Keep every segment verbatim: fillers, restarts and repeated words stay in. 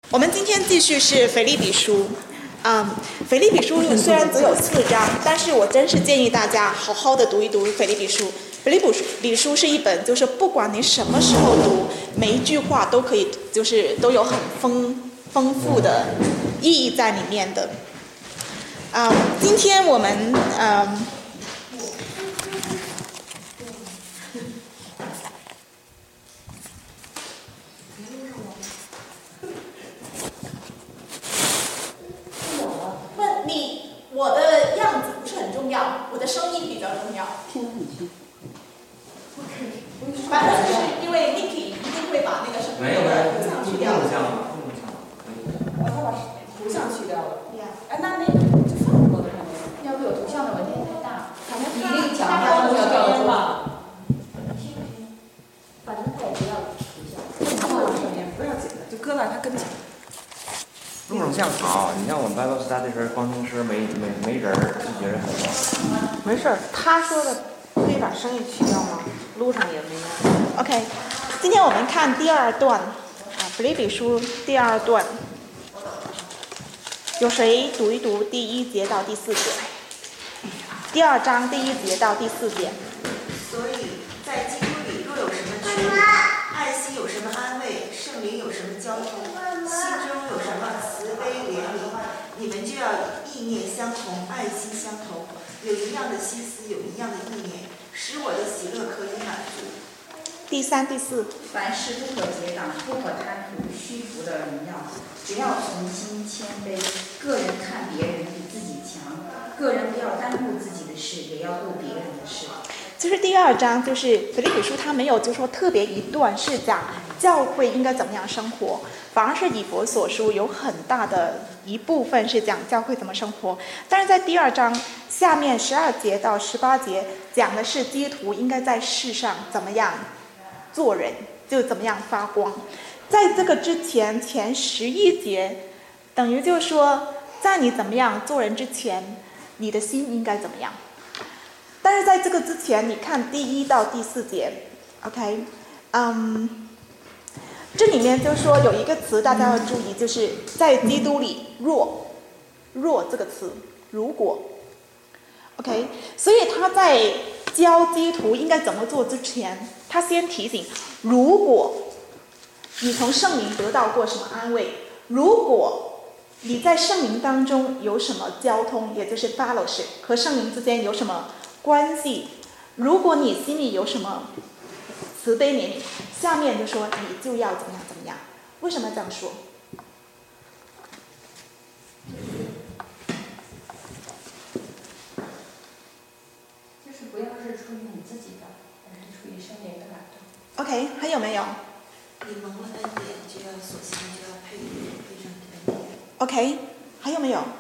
我们今天继续是腓立比书，嗯，腓立比书虽然只有四章，但是我真是建议大家好好的读一读腓立比书。腓立比书是一本，就是不管你什么时候读，每一句话都可以，就是都有很丰丰富的意义在里面的。嗯，今天我们嗯。我的样子不是很重要，我的声音比较重要。 听得很清。 反正是因为 Niki 一定会把那个什么图像去掉了。 哦，他把图像去掉了。 对呀。 哎，那那个就放过了，要不有图像的文件太大，比例讲它都要掉吧。 反正他也不要图像。 不要声音，不要紧的，就搁在他跟前。 录成像好，你像我们白老师他这身光听师没没没人儿，就觉得很好。 没事儿，他说的可以把声音去掉吗？录上也没用。 OK， 今天我们看第二段啊，腓立比书第二段，有谁读一读第一节到第四节？第二章第一节到第四节。 所以在基督里若有什么缺点，爱心有什么安慰，圣灵有什么交通，心中有什么慈悲怜悯，你们就要意念相同，爱心相同，有一样的心思，有一样的意念，使我的喜乐可以满足。 第三、第四。 凡事不可结党，不可贪图虚浮的荣耀，只要存心谦卑，个人看别人比自己强，个人不要耽误自己的事，也要顾别人的事。 就是第二章，就是腓立比书，他没有就说特别一段是讲教会应该怎么样生活，反而是以弗所书有很大的一部分是讲教会怎么生活。但是在第二章下面十二节到十八节讲的是基督徒应该在世上怎么样做人，就怎么样发光。在这个之前前十一节，等于就是说，在你怎么样做人之前，你的心应该怎么样。但是在这个之前，你看第一到第四节 ，OK， 嗯，这里面就说有一个词大家要注意，就是在基督里若，若这个词，如果 ，OK， 所以他在教基督徒应该怎么做之前，他先提醒，如果你从圣灵得到过什么安慰，如果你在圣灵当中有什么交通，也就是 fellowship 和圣灵之间有什么关系，如果你心里有什么慈悲怜悯，下面就说你就要怎么样怎么样。为什么这样说？ 就是不要是出于你自己的，而是出于圣灵的感动。 OK， 还有没有？ 你蒙了恩典，就要所行就要配配上你的恩典。 OK， 还有没有？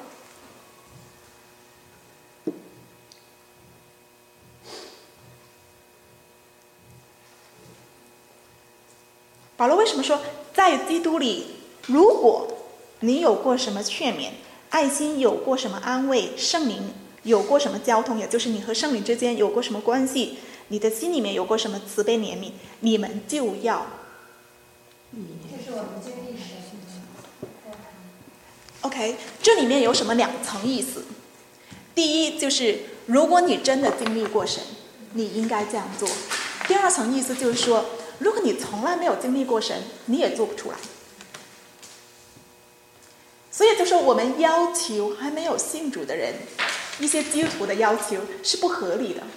保罗为什么说在基督里，如果你有过什么劝勉，爱心有过什么安慰，圣灵有过什么交通，也就是你和圣灵之间有过什么关系，你的心里面有过什么慈悲怜悯，你们就要。 这是我们经历时。 OK， 这里面有什么两层意思？第一就是如果你真的经历过神，你应该这样做。第二层意思就是说，如果你从来没有经历过神，你也做不出来。所以就说我们要求还没有信主的人，一些基督徒的要求是不合理的。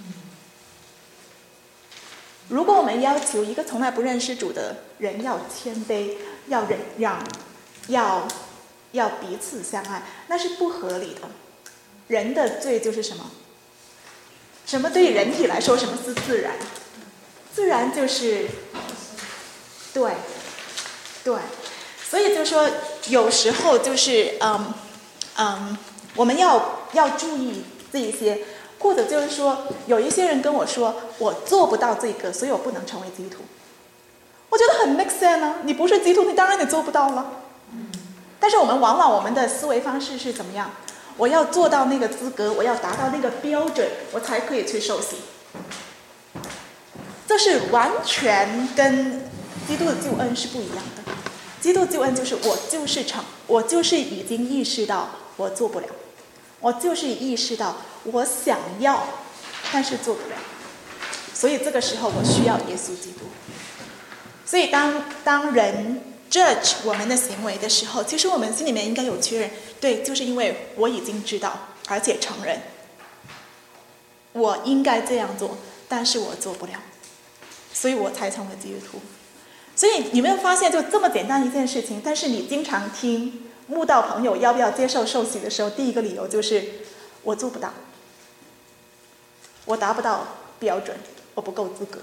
如果我们要求一个从来不认识主的人要谦卑，要忍让，要要彼此相爱，那是不合理的。人的罪就是什么？什么对于人体来说，什么是自然？自然就是对对，所以就说有时候就是嗯嗯，我们要要注意这一些，或者就是说有一些人跟我说我做不到这个，所以我不能成为基督徒。我觉得很 make sense 啊，你不是基督徒，你当然你做不到了。但是我们往往我们的思维方式是怎么样？我要做到那个资格，我要达到那个标准，我才可以去受洗。这是完全跟基督的救恩是不一样的。 基督救恩就是我就是成，我就是已经意识到我做不了，我就是意识到我想要，但是做不了。所以这个时候我需要耶稣基督。所以当当人 judge 我们的行为的时候，其实我们心里面应该有确认，对，就是因为我已经知道，而且承认我应该这样做，但是我做不了，所以我才成为基督徒。所以你没有发现，就这么简单一件事情，但是你经常听慕道朋友要不要接受受洗的时候，第一个理由就是我做不到，我达不到标准，我不够资格。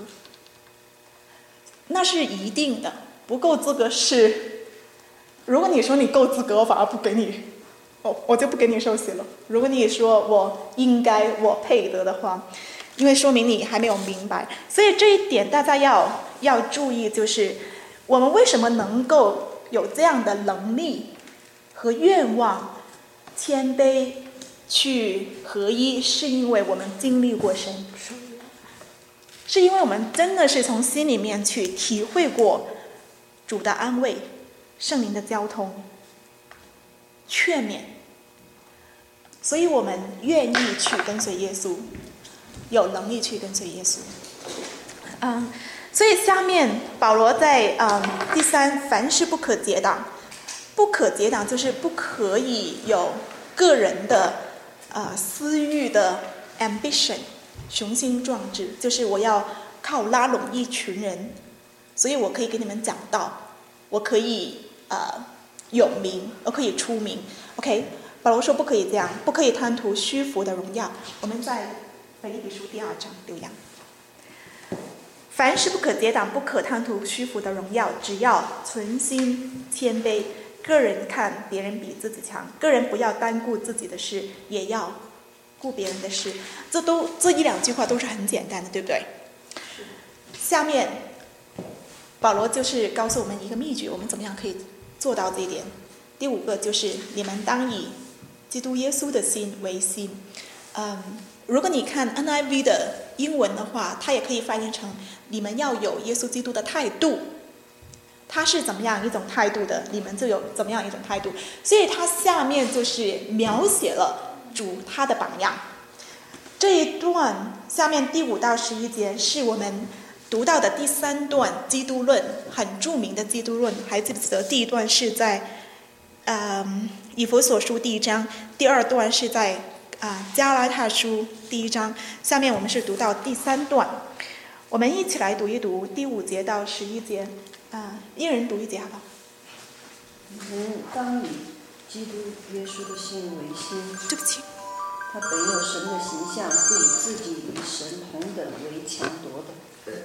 那是一定的，不够资格是，如果你说你够资格，我反而不给你，我我就不给你受洗了。如果你说我应该，我配得的话，因为说明你还没有明白。所以这一点大家要要注意，就是我们为什么能够有这样的能力和愿望，谦卑去合一，是因为我们经历过神，是因为我们真的是从心里面去体会过主的安慰、圣灵的交通、劝勉，所以我们愿意去跟随耶稣，有能力去跟随耶稣。嗯，所以下面保罗在嗯第三，凡事不可结党，不可结党就是不可以有个人的呃私欲的 ambition。雄心壮志，就是我要靠拉拢一群人，所以我可以给你们讲道，我可以呃有名，我可以出名。OK， 保罗说不可以这样，不可以贪图虚浮的荣耀。我们在腓立比书第二章六样，凡事不可结党，不可贪图虚浮的荣耀，只要存心谦卑，个人看别人比自己强，个人不要单顾自己的事，也要顾别人的事。这都这一两句话都是很简单的，对不对？下面保罗就是告诉我们一个秘诀，我们怎么样可以做到这一点。第五个就是你们当以基督耶稣的心为心。嗯，如果你看 N I V 的英文的话，它也可以翻译成你们要有耶稣基督的态度。他是怎么样一种态度的，你们就有怎么样一种态度。所以它下面就是描写了主他的榜样。这一段下面第五到十一节是我们读到的第三段基督论，很著名的基督论。还记不记得第一段是在嗯以弗所书第一章，第二段是在啊加拉太书第一章，下面我们是读到第三段。我们一起来读一读第五节到十一节，啊一人读一节好不好？ 你们当以基督耶稣的心为心。 对不起。 他本有神的形象，不以自己与神同等为强夺的。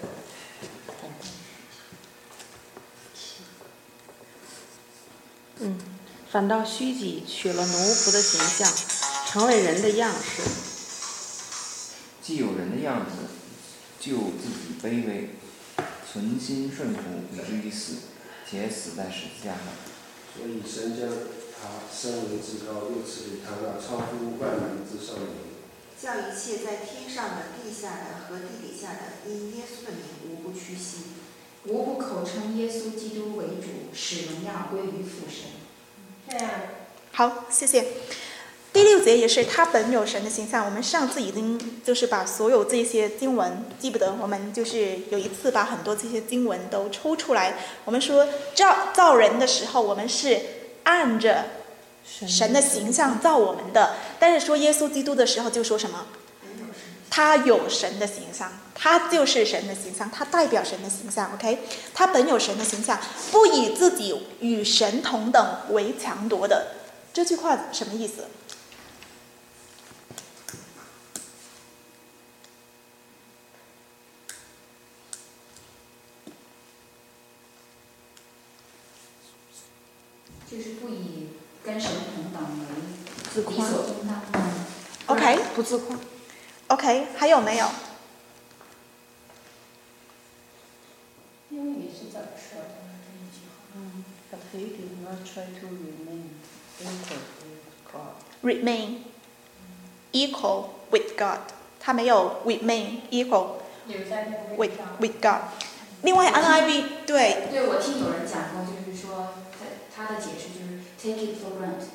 嗯，反倒虚己，取了奴仆的形象，成为人的样式。 既有人的样子，就自己卑微，存心顺服，以至于死，且死在十字架上。 所以神将他升为至高，又赐给他那超乎万名之上的名， 叫一切在天上的、地下的和地底下的，因耶稣的名无不屈膝， 无不口称耶稣基督为主，使荣耀归于父神。 这样。好，谢谢。第六节也是他本有神的形象。我们上次已经就是把所有这些经文，记不得我们就是有一次把很多这些经文都抽出来。我们说造造人的时候，我们是按着神的形象造我们的，但是说耶稣基督的时候就说什么？他有神的形象，他就是神的形象，他代表神的形象。 OK， 他本有神的形象，不以自己与神同等为强夺的。这句话什么意思？ 就是不以跟神同等为自夸理所应当。 OK， 不自夸。 OK， 还有没有？ 因为你是怎么说的这一句话？ 嗯 But he did not try to remain equal with God. Remain equal with God， 他没有 remain equal 留在那个 with 位上。 with God。 另外 N I V 对。 对，我听有人讲过，就是说他他的解释就是 take it for granted。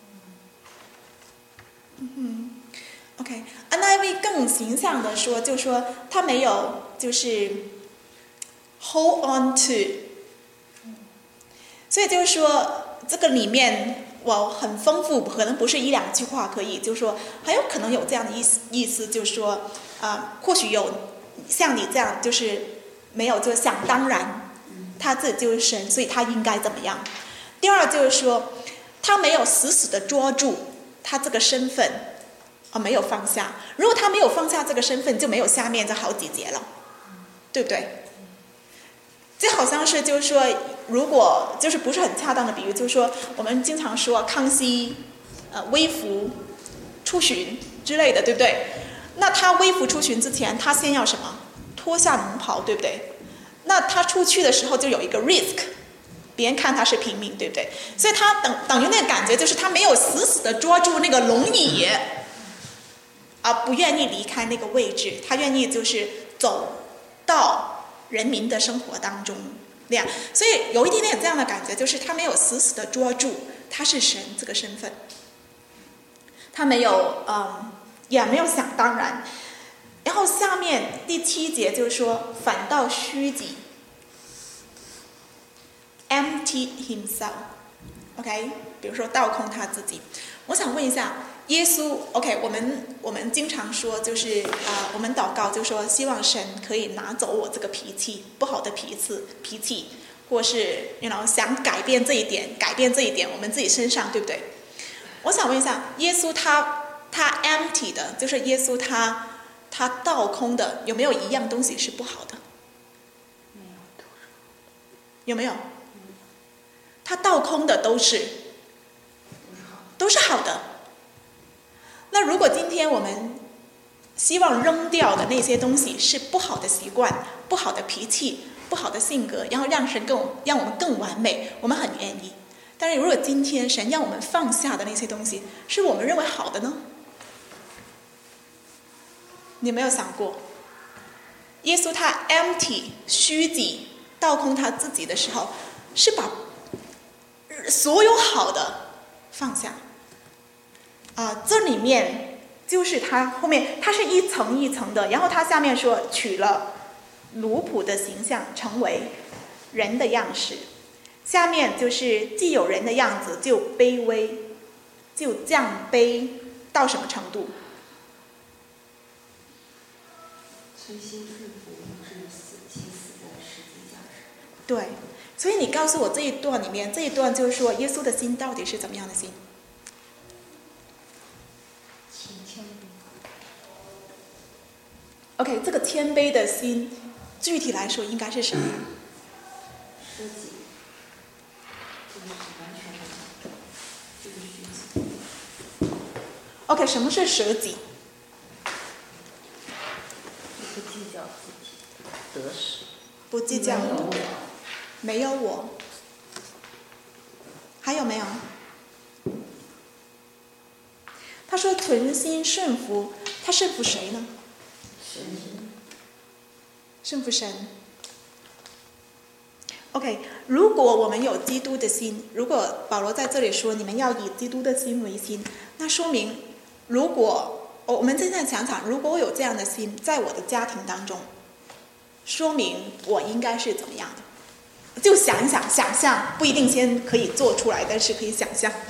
嗯 ，OK，N I V 更形象的说，就说他没有就是 hold on to， 所以就是说这个里面我很丰富，可能不是一两句话可以，就是说很有可能有这样的意思，意思就是说啊、呃，或许有像你这样，就是没有就想当然，他自己就是神，所以他应该怎么样。第二就是说，他没有死死的捉住他这个身份，啊、哦，没有放下。如果他没有放下这个身份，就没有下面这好几节了，对不对？这好像是就是说，如果就是不是很恰当的比喻，就是说我们经常说康熙，呃，微服出巡之类的，对不对？那他微服出巡之前，他先要什么？脱下龙袍，对不对？那他出去的时候就有一个 risk， 别人看他是平民，对不对？所以他等等于那个感觉就是他没有死死的捉住那个龙椅，而不愿意离开那个位置，他愿意就是走到人民的生活当中那样。所以有一点点这样的感觉，就是他没有死死的捉住他是神这个身份，他没有嗯，也没有想当然。然后下面第七节就是说，反倒虚己 ，empty himself，OK，、okay? 比如说倒空他自己。我想问一下，耶稣 ，OK， 我们我们经常说就是啊、呃，我们祷告就说希望神可以拿走我这个脾气，不好的脾气，脾气，或是 you know 想改变这一点，改变这一点，我们自己身上，对不对？我想问一下，耶稣他他 empty 的，就是耶稣他。他倒空的有没有一样东西是不好的？ 没有， 有没有？他倒空的都是都是好的。那如果今天我们希望扔掉的那些东西是不好的习惯、不好的脾气、不好的性格，然后让神更让我们更完美，我们很愿意。但是如果今天神让我们放下的那些东西，是我们认为好的呢？你没有想过，耶稣他 empty 虚己倒空他自己的时候，是把所有好的放下啊、呃，这里面就是他后面他是一层一层的，然后他下面说取了奴仆的形象，成为人的样式，下面就是既有人的样子，就卑微，就降卑到什么程度？ 存心顺服，至于死，其死在十字架上。 对，所以你告诉我这一段里面，这一段就是说，耶稣的心到底是怎么样的心？ 谦卑。 OK， 这个谦卑的心，具体来说应该是什么？ 舍己，这个是完全的，这个虚己。 OK， 什么是舍己？ 不计较自己得失， 不计较，没有我，还有没有？他说存心顺服，他顺服谁呢？ 神， 顺服神。OK， 如果我们有基督的心，如果保罗在这里说你们要以基督的心为心，那说明如果我们现在想想，如果我有这样的心，在我的家庭当中，说明我应该是怎么样的？就想一想，想象不一定先可以做出来，但是可以想象。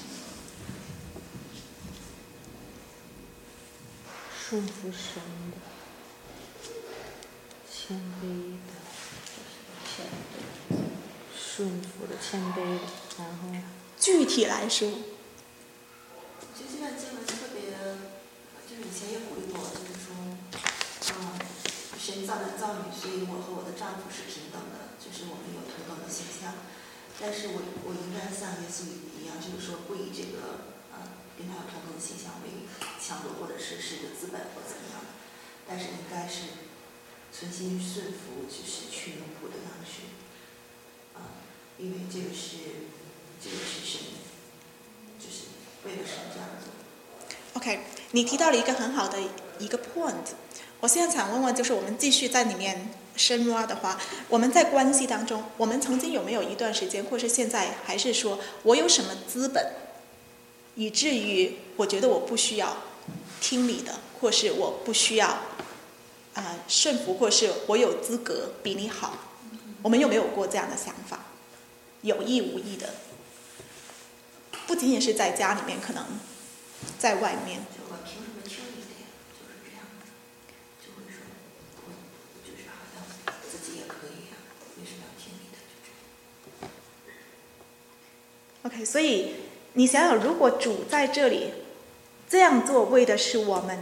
顺服神的，谦卑的，谦卑，顺服的，谦卑的，然后具体来说， 就这段经文特别，就是以前也鼓励过，就是说，嗯，神造男造女，所以我和我的丈夫是平等的，就是我们有同等的形象。但是我我应该像耶稣一样，就是说不以这个呃跟他有同等的形象为强夺，或者是是一个资本或怎么样的。但是应该是存心顺服，就是去奴仆的样式，啊、呃，因为这个是这个是神，就是为了神这样做。 OK， 你提到了一个很好的一个 point， 我现在想问问，就是我们继续在里面深挖的话，我们在关系当中，我们曾经有没有一段时间，或是现在，还是说我有什么资本，以至于我觉得我不需要听你的，或是我不需要呃顺服，或是我有资格比你好？我们有没有过这样的想法？有意无意的，不仅仅是在家里面，可能在外面。 我凭什么听你的呀？就是这样的，就会说，我就是好像自己也可以呀、啊，为什么要听你的？就这样。 OK， 所以你想想，如果主在这里这样做，为的是我们。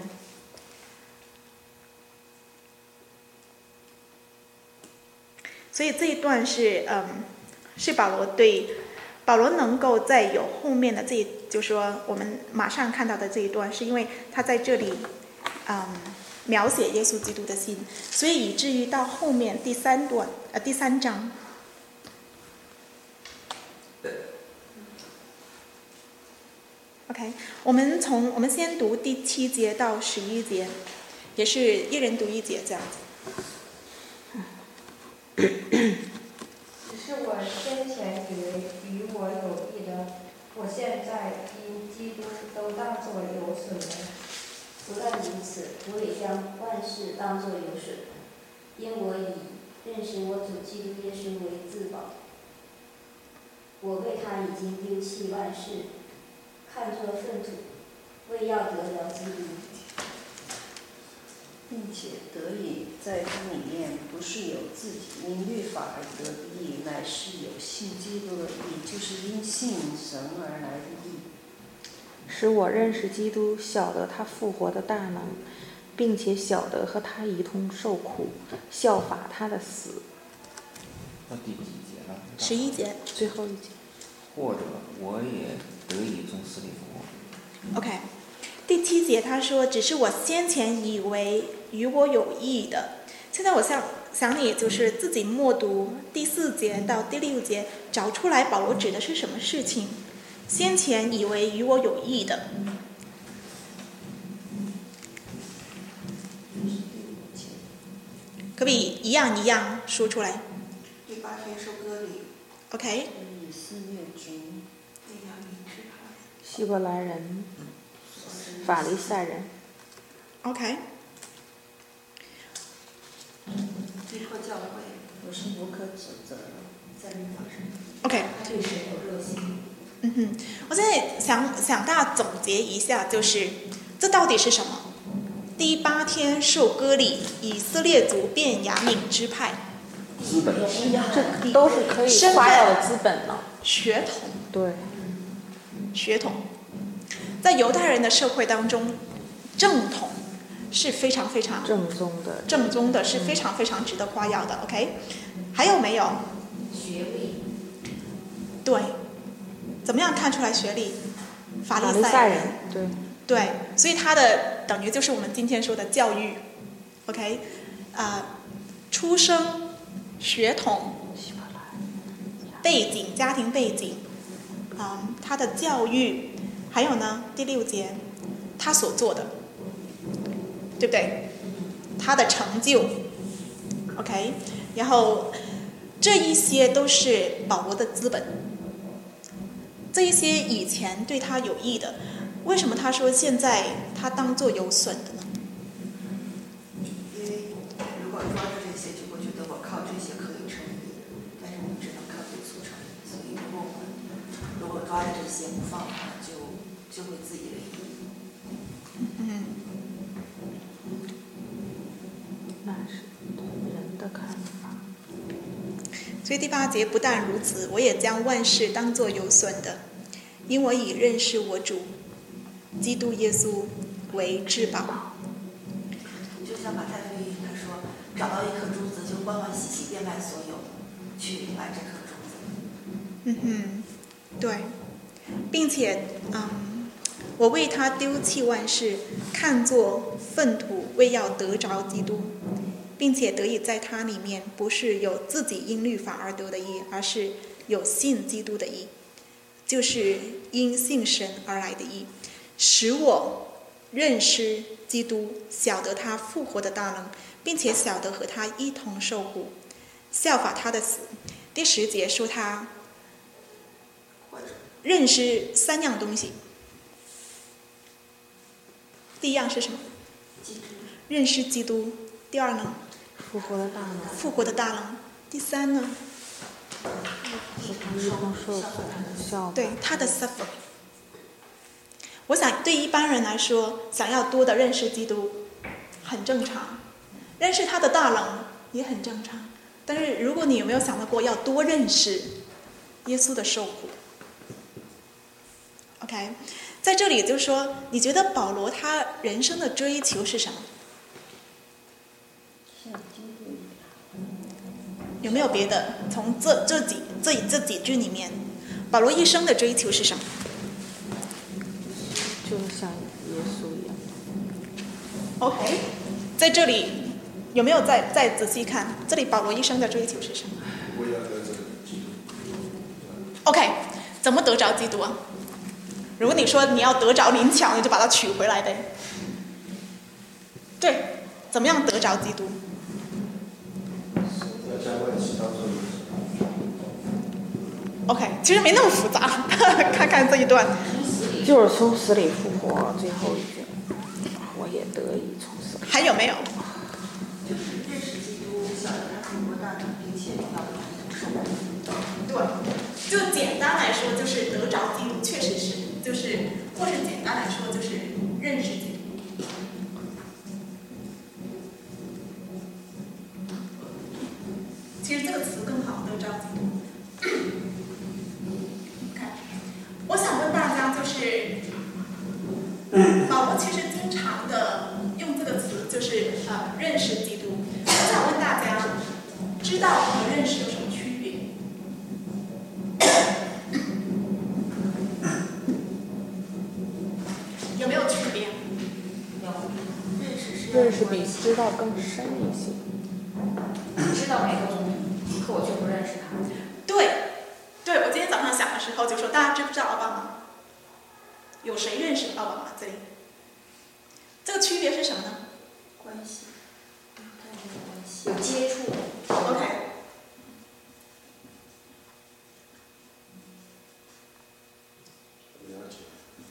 所以这一段是，嗯，是保罗对保罗能够在有后面的这，就是说我们马上看到的这一段，是因为他在这里，嗯，描写耶稣基督的心，所以以至于到后面第三段，呃，第三章。OK， 我们从我们先读第七节到十一节，也是一人读一节这样子。 只是我先前以为与我有益的，我现在因基督都当作有损的。 不但如此，我也将万事当作有损，因我以认识我主基督耶稣为至宝。我为他已经丢弃万事，看作粪土，为要得了基督， 并且得以在它里面不是有自己因律法而得的义，乃是有信基督的义，就是因信神而来的义。 使我认识基督，晓得他复活的大能，并且晓得和他一同受苦，效法他的死。 到第几节了？ 十一节， 最后一节。 或者我也得以从死里复活。 OK， 第七节他说，只是我先前以为与我有益的。现在我想想你就是自己默读第四节到第六节，找出来保罗指的是什么事情。先前以为与我有益的，可不可以一样一样说出来？ 第八天收割礼。 OK。 以色列族、 希伯来人、法利赛人。 OK。 逼迫教会， 我是不可指责的， 在律法上。 OK。 他对神有热心。 嗯哼，我现在想想大家总结一下，就是这到底是什么？第八天受割礼，以色列族便雅悯支派。 资本， 这都是可以夸耀的资本了。 血统。 对。 血统，在犹太人的社会当中，正统是非常非常正宗的， 正宗的是非常非常值得夸耀的。OK， 还有没有？ 学历。 对。怎么样看出来学历？法利赛人，对， 对，所以他的等于就是我们今天说的教育 ，OK， 啊、呃，出生、血统、背景、家庭背景，啊、呃，他的教育，还有呢，第六节，他所做的，对不对？他的成就 ，OK， 然后这一些都是保罗的资本。这一些以前对他有益的，为什么他说现在他当作有损的呢？ 因为如果抓着这些，就会觉得我靠这些可以成义，但是我们只能靠耶稣成义。所以如果我们如果抓着这些不放的话，就就会自以为义。 嗯， 那是人的看法。 所以第八节不但如此，我也将万事当作有损的，因我已认识我主基督耶稣为至宝。 就像马太福音他说，找到一颗珠子就欢欢喜喜变卖所有，去买这颗珠子。 嗯哼，对，并且嗯，我为他丢弃万事，看作粪土，为要得着基督。并且得以在他里面，不是有自己因律法而得的义，而是有信基督的义，就是因信神而来的义，使我认识基督，晓得他复活的大能，并且晓得和他一同受苦，效法他的死。第十节说他认识三样东西。第一样是什么？认识基督。第二呢？ 复活的大能。 复活的大能。第三呢？ 和他一同受苦，效法。 对，他的 suffer。我想对一般人来说，想要多的认识基督很正常，认识他的大能也很正常。但是如果你有没有想到过要多认识耶稣的受苦 ？OK， 在这里就是说，你觉得保罗他人生的追求是什么？有没有别的？从这这几这这几句里面，保罗一生的追求是什么？ 就是像耶稣一样。 OK， 在这里有没有再再仔细看？这里保罗一生的追求是什么？ 我要得着基督。 OK， 怎么得着基督啊？如果你说你要得着灵巧，你就把它取回来的。对，怎么样得着基督？ 要将万事当作有损。 OK， 其实没那么复杂，看看这一段。 就是从死里复活，最后一句，我也得以从死里。 还有没有？ 就是认识基督，晓得他复活大能，并且要和他一同受苦。 对，就简单来说，就是得着基督，确实是，就是，或者简单来说，就是认识基督。其实这个词更好，得着基督。我想问大家，就是保罗其实经常的用这个词，就是呃认识基督。我想问大家，知道和认识有什么区别？有没有区别？ 有， 认识是认识比知道更深一些。 知道每个东西，可我却不认识他。 对，对，我今天早上想的时候就说，大家知不知道奥巴马？有谁认识奥巴马？这里，这个区别是什么呢？ 关系，太没有关系。 有接触。 OK。 了解。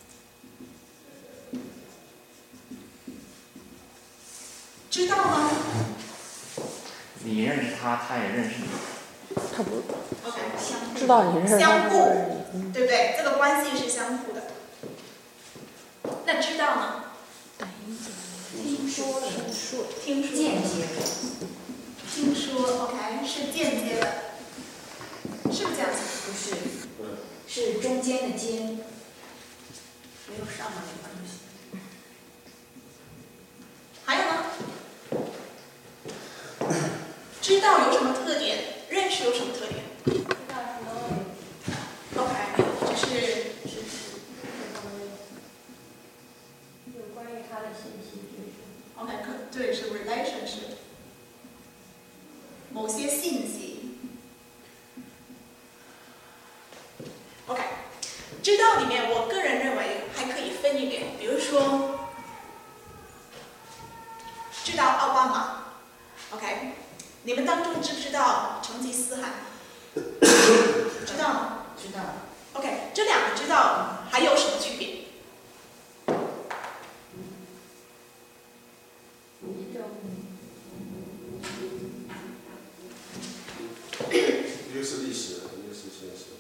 知道吗？ 你认识他，他也认识你。 他不 OK， 知道你认识他， 相互，对不对？这个关系是相互的。那知道呢？ 听说是听说， 间接的。 听说 OK 是间接的，是不是这样子？ 不是，是中间的间， 没有上面那块就行。 还有呢？知道有什么特点？认识有什么特点？ 知道什么 OK， 就是知识，有关于他的信息知识。 OK， 可对，是 relationship， 某些信息。OK， 知道里面，我个人认为还可以分一点，比如说，知道奥巴马 ，OK， 你们当中知不知道成吉思汗？知道吗？ 知道。 OK， 这两个知道还有什么区别？ 一个是历史，一个是现实。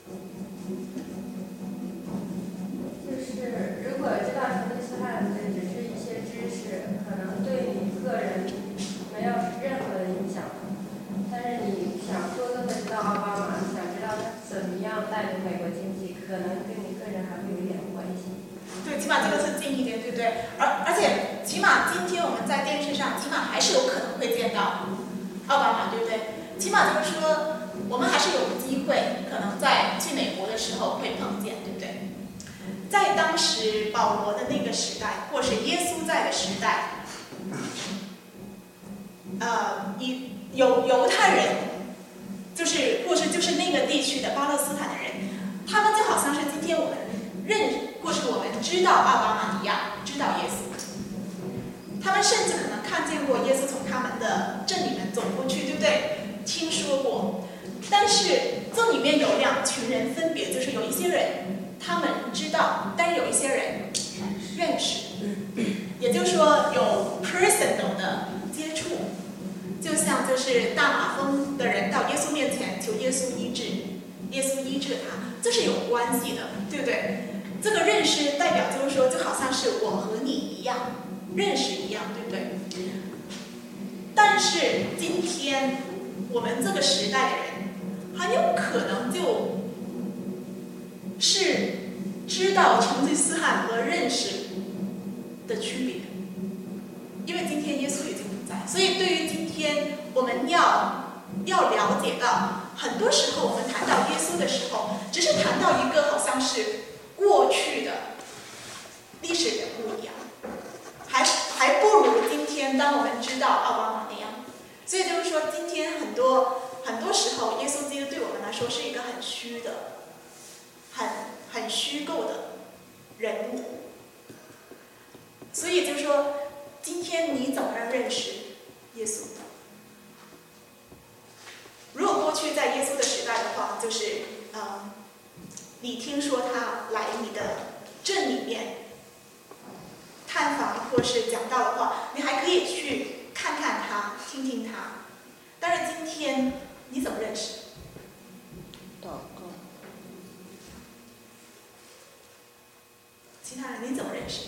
就是如果知道成吉思汗的只是一些知识，可能对你个人没有任何的影响。但是你想多多的知道奥巴马，想知道他怎么样带领美国经济，可能跟你个人还会有一点关系。 对，起码这个是近一点，对不对？而而且，起码今天我们在电视上，起码还是有可能会见到奥巴马，对不对？起码就是说，我们还是有机会，可能在去美国的时候会碰见，对不对？在当时保罗的那个时代，或是耶稣在的时代，呃，以有犹太人，就是或是就是那个地区的巴勒斯坦的人，他们就好像是今天我们认，或是我们知道奥巴马一样，知道道耶稣，他们甚至可能看见过耶稣从他们的镇里面走过去，对不对？听说过。但是这里面有两群人，分别就是有一些人他们知道，但是有一些人认识，也就是说有 personal 的接触，就像就是大麻风的人到耶稣面前求耶稣医治，耶稣医治他，这是有关系的，对不对？这个认识代表就是说，就好像是我和你一样认识一样，对不对？但是今天我们这个时代的人，很有可能就是知道成吉思汗和认识的区别，因为今天耶稣已经不在，所以对于今天我们要要了解到，很多时候我们谈到耶稣的时候，只是谈到一个好像是过去的历史人物一样，还还不如今天当我们知道奥巴马那样。所以就是说，今天很多很多时候，耶稣基督对我们来说是一个很虚的、很很虚构的人物。所以就是说，今天你怎么样认识耶稣？如果过去在耶稣的时代的话，就是呃，你听说他来你的镇里面探访或是讲道的话，你还可以去看看他，听听他。但是今天你怎么认识？ 祷告。 其他人你怎么认识？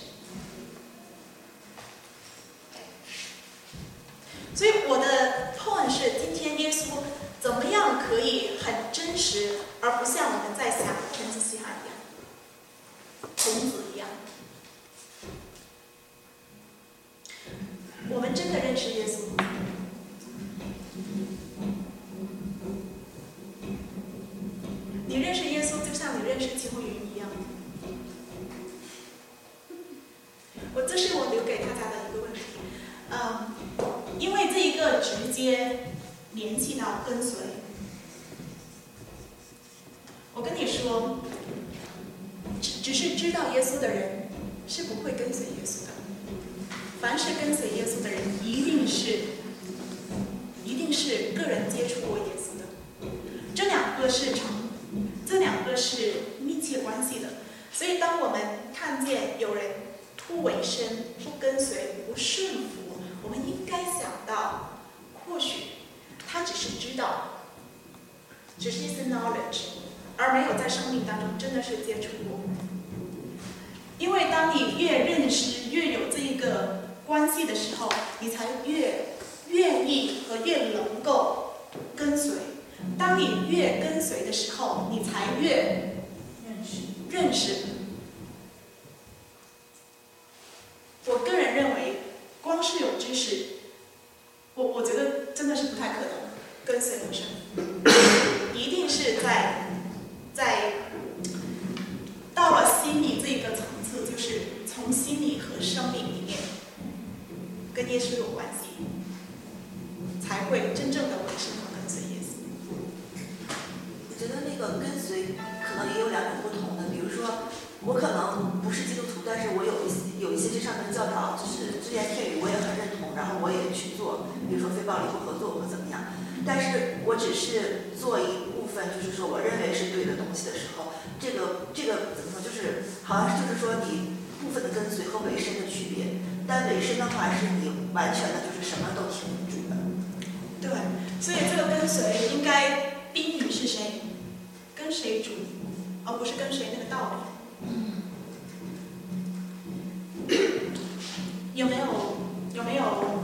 所以我的 point 是，今天耶稣怎么样可以很真实，而不像我们在想成吉思汗一样，孔子一样。我们真的认识耶稣吗？你认识耶稣，就像你认识齐慧云一样。我这是我留给大家的一个问题，嗯，因为这一个直接联系到跟随。我跟你说，只只是知道耶稣的人是不会跟随耶稣的。凡是跟随耶稣的人，一定是一定是个人接触过耶稣的。这两个是成，这两个是密切关系的。所以，当我们看见有人不委身、不跟随、不顺服，我们应该想到，或许他只是知道，只是一些 knowledge， 而没有在生命当中真的是接触过。因为当你越认识、越有这一个关系的时候，你才越愿意和越能够跟随。当你越跟随的时候，你才越认识。认识。我个人认为，光是有知识，我我觉得真的是不太可能跟随永生，一定是在在到了心理这个层次，就是从心理和生命里面跟耶稣有关系，才会真正的委身和跟随耶稣。 我觉得那个跟随可能也有两种不同的，比如说我可能不是基督徒，但是我有一些有一些这上面的教导，就是只言片语我也很认同，然后我也去做，比如说非暴力不合作或怎么样。但是我只是做一部分，就是说我认为是对的东西的时候，这个这个怎么说，就是好像就是说你部分的跟随和委身的区别。但委身的话是你完全的就是什么都听主的。 对，所以这个跟随应该宾语是谁？跟谁主，而不是跟随那个道理。有没有有没有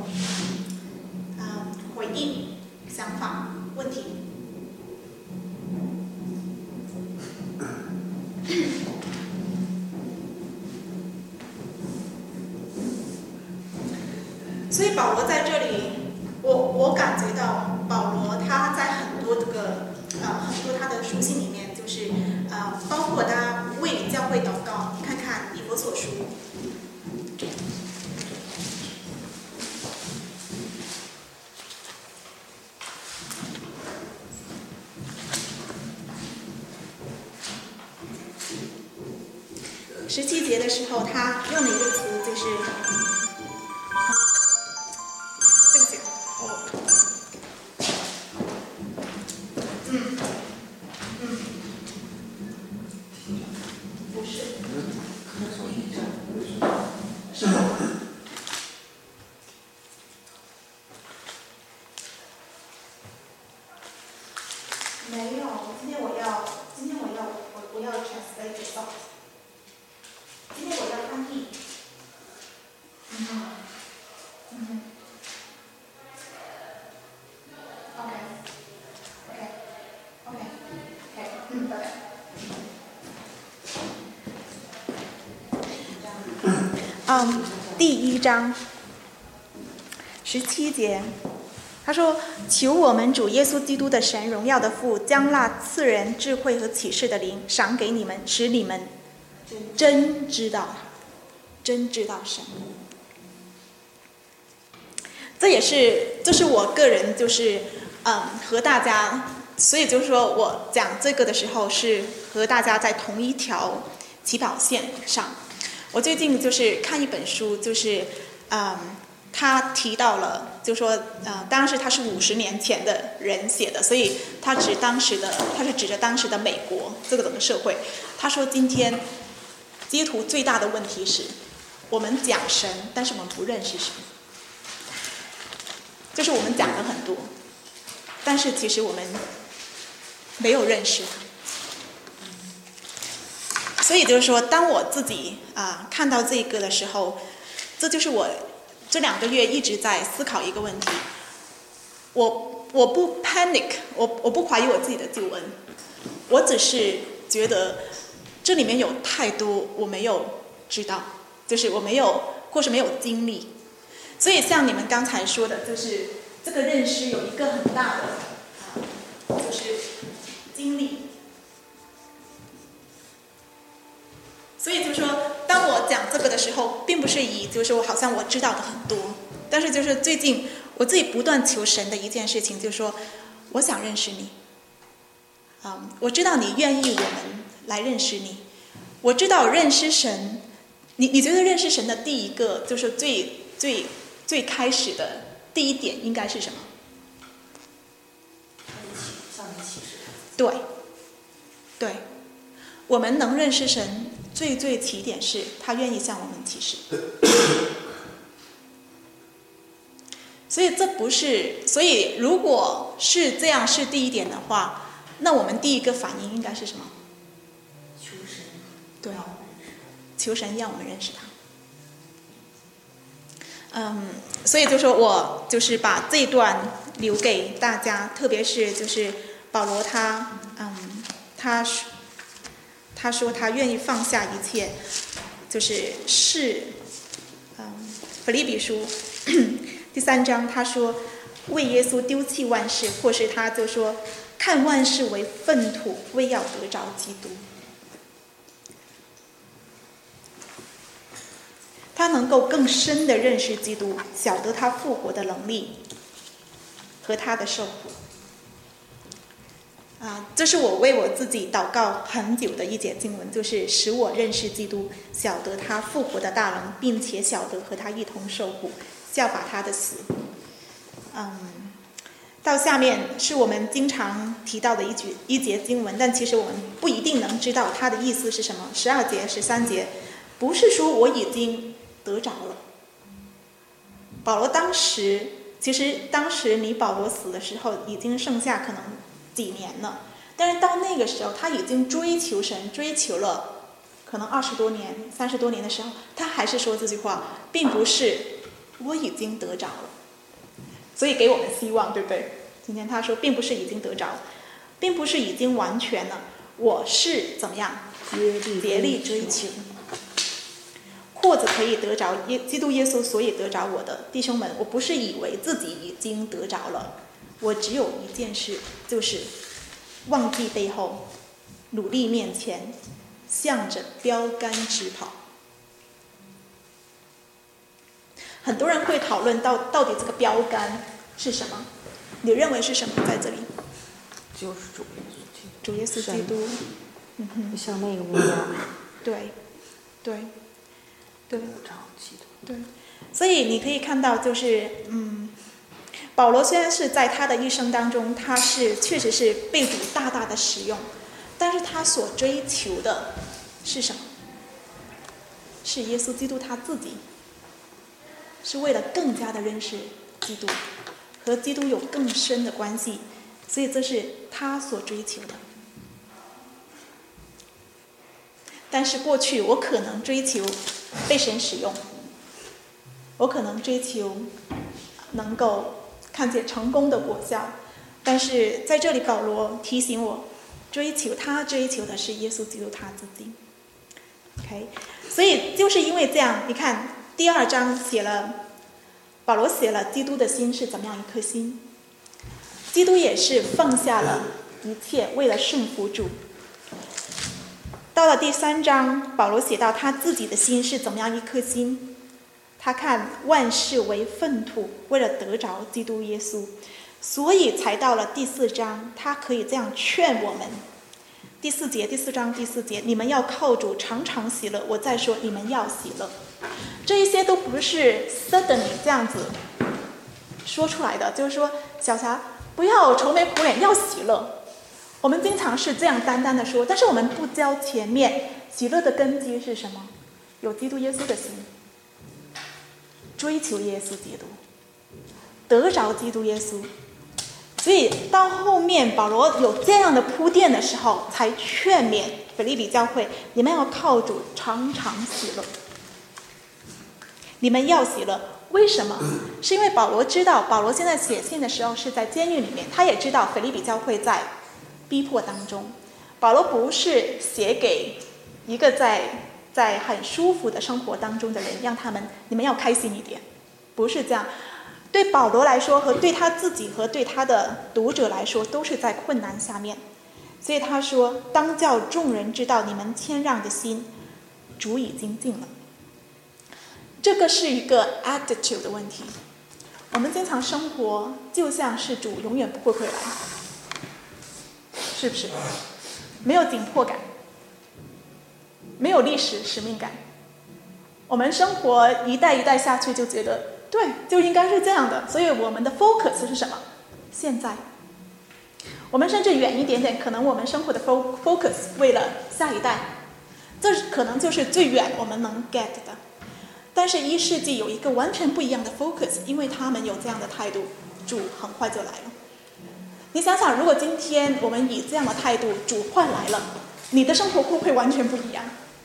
呃回应、想法、问题？所以保罗在这里，我我感觉到保罗他在很多这个呃很多他的书信里面，就是呃包括他为教会祷告，你看看以弗所书。 十七节的时候，他用了一个词，就是，对不起，嗯，嗯，不是，是吗？没有，今天我要，今天我要，我我要 translate the thought。今天我要翻译。嗯哼，嗯哼。OK，OK，OK，嗯，拜拜。嗯，第一章，十七节。他说：“求我们主耶稣基督的神荣耀的父，将那赐人智慧和启示的灵赏给你们，使你们真知道，真知道神。”这也是，这是我个人就是嗯和大家，所以就是说我讲这个的时候是和大家在同一条起跑线上。我最近就是看一本书，就是嗯。他提到了，就说，呃，当然是他是五十年前的人写的，所以他指当时的，他是指着当时的美国这个整个社会。他说，今天基督徒最大的问题是，我们讲神，但是我们不认识神，就是我们讲的很多，但是其实我们没有认识他。所以就是说，当我自己啊、呃、看到这个的时候，这就是我。这两个月一直在思考一个问题，我我不 panic， 我我不怀疑我自己的救恩，我只是觉得这里面有太多我没有知道，就是我没有或是没有经历，所以像你们刚才说的，就是这个认识有一个很大的，就是经历。所以就是说，当我讲这个的时候，并不是以就是我好像我知道的很多，但是就是最近我自己不断求神的一件事情，就是说，我想认识你。嗯，我知道你愿意我们来认识你，我知道认识神，你你觉得认识神的第一个就是最最最开始的第一点应该是什么？ 向你启示。 对，对，我们能认识神。最最起点是他愿意向我们启示，所以这不是，所以如果是这样是第一点的话，那我们第一个反应应该是什么？ 求神， 对，求神让我们认识他。嗯，所以就说我就是把这段留给大家，特别是就是保罗他，嗯，他。他说他愿意放下一切，就是是，嗯，腓立比书第三章他说为耶稣丢弃万事，或是他就说看万事为粪土，为要得着基督。他能够更深的认识基督，晓得他复活的能力和他的受苦。啊，这是我为我自己祷告很久的一节经文，就是使我认识基督，晓得他复活的大能，并且晓得和他一同受苦，效法他的死。嗯，到下面是我们经常提到的一句一节经文，但其实我们不一定能知道它的意思是什么。十二节、十三节，不是说我已经得着了。保罗当时，其实当时你保罗死的时候，已经剩下可能几年了，但是到那个时候他已经追求神追求了可能二十多年三十多年的时候，他还是说这句话，并不是我已经得着了，所以给我们希望，对不对？今天他说并不是已经得着，并不是已经完全了，我是怎么样竭力追求，或者可以得着耶基督耶稣所以得着我的弟兄们，我不是以为自己已经得着了，我只有一件事，就是忘记背后，努力面前，向着标杆直跑。很多人会讨论到到底这个标杆是什么？你认为是什么在这里？ 就是主耶稣基督。 主耶稣基督。嗯哼。 像那个模样。 对。 对，对，对，所以你可以看到，就是嗯，保罗虽然是在他的一生当中，他是确实是被主大大的使用，但是他所追求的是什么？是耶稣基督他自己，是为了更加的认识基督，和基督有更深的关系，所以这是他所追求的。但是过去我可能追求被神使用，我可能追求能够看见成功的果效，但是在这里保罗提醒我，追求他追求的是耶稣基督他自己。 OK， 所以就是因为这样，你看第二章写了，保罗写了基督的心是怎么样一颗心，基督也是放下了一切为了顺服主。到了第三章，保罗写到他自己的心是怎么样一颗心，他看万事为粪土，为了得着基督耶稣，所以才到了第四章，他可以这样劝我们。第四节，第四章第四节，你们要靠主常常喜乐。我再说，你们要喜乐。这一些都不是 suddenly 这样子说出来的，就是说，小霞不要愁眉苦脸，要喜乐。我们经常是这样单单的说，但是我们不教前面喜乐的根基是什么？有基督耶稣的心，追求耶稣基督，得着基督耶稣。所以到后面保罗有这样的铺垫的时候，才劝勉腓立比教会，你们要靠主常常喜乐。你们要喜乐，为什么？是因为保罗知道，保罗现在写信的时候是在监狱里面，他也知道腓立比教会在逼迫当中。保罗不是写给一个在在很舒服的生活当中的人，让他们你们要开心一点，不是这样。对保罗来说，和对他自己和对他的读者来说，都是在困难下面。所以他说，当叫众人知道你们谦让的心，主已经尽了。这个是一个 attitude 的问题。我们经常生活就像是主永远不会回来，是不是？没有紧迫感，没有历史使命感。我们生活一代一代下去，就觉得对，就应该是这样的。所以我们的 focus 是什么？现在。我们甚至远一点点，可能我们生活的 focus 为了下一代，这可能就是最远我们能 get 的。但是一世纪有一个完全不一样的 focus， 因为他们有这样的态度，主很快就来了。你想想，如果今天我们以这样的态度，主快来了，你的生活会不会完全不一样？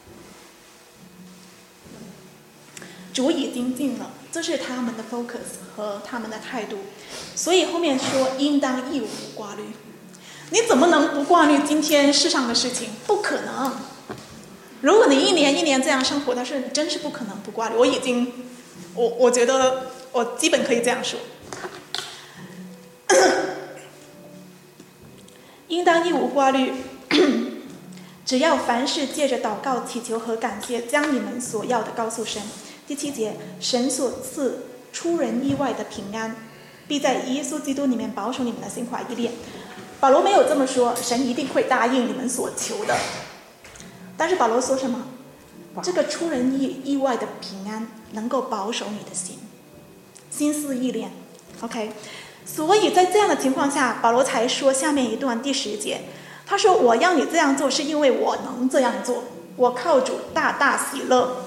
主已经尽了，这是他们的 focus 和他们的态度。所以后面说应当一无挂虑。你怎么能不挂虑今天世上的事情？不可能。如果你一年一年这样生活，但是你真是不可能不挂虑。我已经，我我觉得我基本可以这样说。应当一无挂虑，只要凡事借着祷告、祈求和感谢，将你们所要的告诉神。第七节，神所赐出人意外的平安，必在耶稣基督里面保守你们的心怀意念。保罗没有这么说，神一定会答应你们所求的。但是保罗说什么？这个出人意意外的平安能够保守你的心，心思意念。OK， 所以在这样的情况下，保罗才说下面一段第十节，他说：“我要你这样做，是因为我能这样做，我靠主大大喜乐。”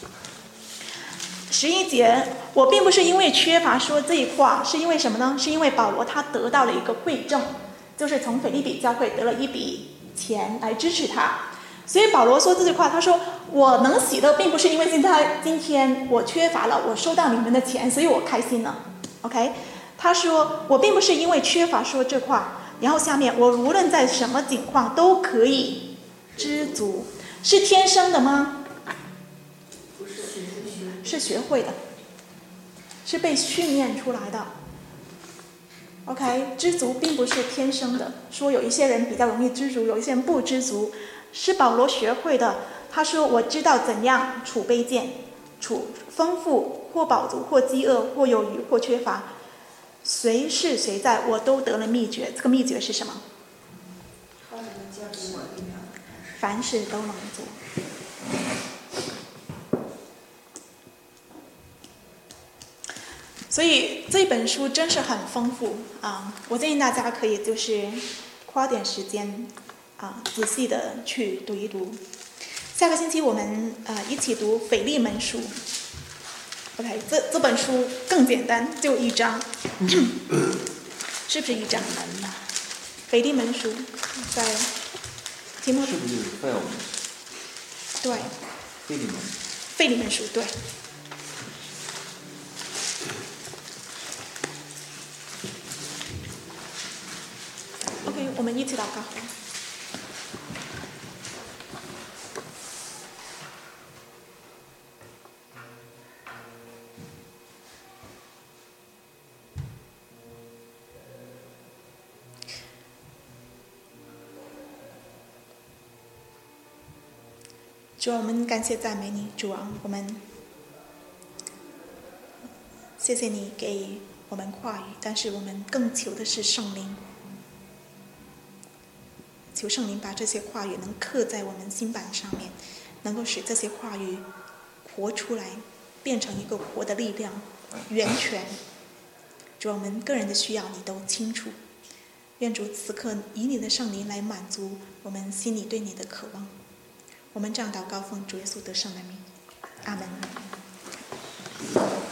十一节，我并不是因为缺乏说这一话，是因为什么呢？是因为保罗他得到了一个馈赠，就是从腓立比教会得了一笔钱来支持他。所以保罗说这句话，他说我能喜乐，并不是因为现在今天我缺乏了，我收到你们的钱，所以我开心了。OK， 他说我并不是因为缺乏说这话，然后下面我无论在什么境况都可以知足，是天生的吗？ 不是， 是学会的，是被训练出来的。OK， 知足并不是天生的，说有一些人比较容易知足，有一些人不知足，是保罗学会的。他说我知道怎样处卑贱，处丰富，或饱足，或饥饿，或有余，或缺乏，随是随在，我都得了秘诀。这个秘诀是什么？凡事都能做。 所以这本书真是很丰富啊！我建议大家可以就是花点时间啊，仔细的去读一读。下个星期我们呃一起读腓利门书。OK， 这这本书更简单，就一章，是不是一章？腓利门书在题目是不是费尔？ 对。 费利门。 费利门书对。OK， 我们一起祷告。主啊，我们感谢赞美你，主啊，我们谢谢你给我们话语，但是我们更求的是圣灵，求圣灵把这些话语能刻在我们心板上面，能够使这些话语活出来，变成一个活的力量，源泉。主啊，我们个人的需要你都清楚，愿主此刻以你的圣灵来满足我们心里对你的渴望。我们这样祷告，奉主耶稣得胜的名，阿门。